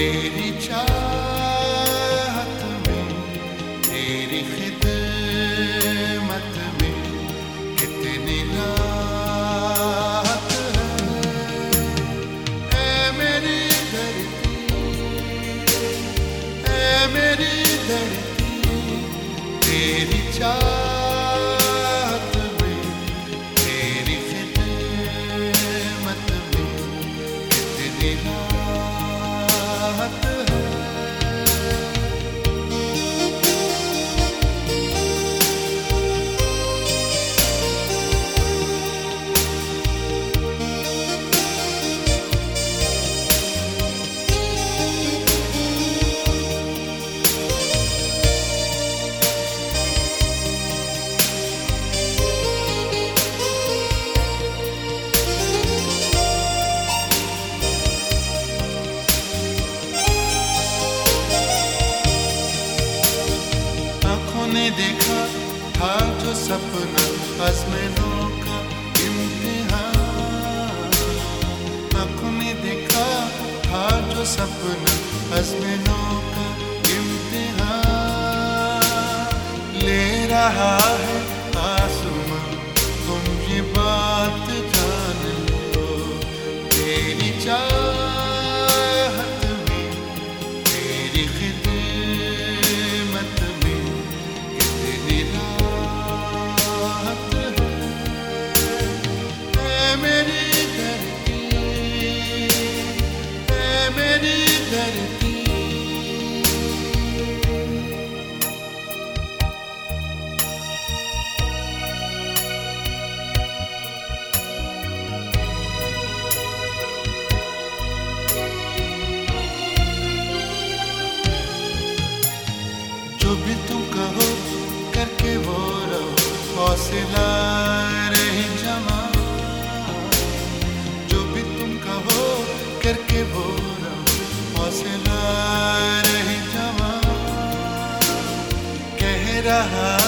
तेरी चाहत में, तेरी खिदमत में कितनी राहत है। ऐ मेरी धरती, ऐ मेरी धरती, तेरी चाहत में, तेरी खिदमत में कितनी राहत है। ने देखा था जो सपना, आज़माइशों का इम्तिहान। आँखों ने देखा था जो सपना, आज़माइशों का इम्तिहान। ले रहा है आसमां, तुम ये बात जान लो। तेरी चाहत में, तेरी खिदमत में कितनी राहत है। ऐ मेरी धरती, ऐ मेरी धरती, जो भी तुम कहो करके वो रहो, हौसला रहे जमा। जो भी तुम कहो करके वो रहो, हौसला रहे जमा। कह रहा